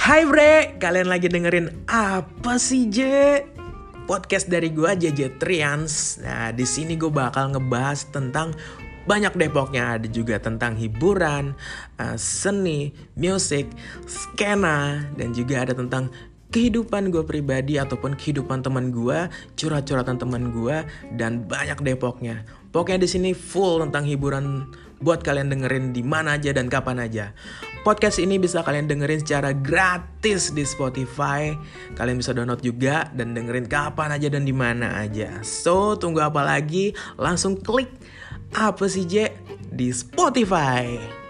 Hai bre, kalian lagi dengerin apa sih J? Podcast dari gue JJ Trians. Nah, di sini gue bakal ngebahas tentang banyak depoknya. Ada juga tentang hiburan, seni, musik, skena, dan juga ada tentang kehidupan gue pribadi ataupun kehidupan teman gue, curhat-curhatan teman gue, dan banyak depoknya. Pokoknya di sini full tentang hiburan buat kalian dengerin di mana aja dan kapan aja. Podcast ini bisa kalian dengerin secara gratis di Spotify. Kalian bisa download juga dan dengerin kapan aja dan di mana aja. So, tunggu apa lagi? Langsung klik apa sih J di Spotify.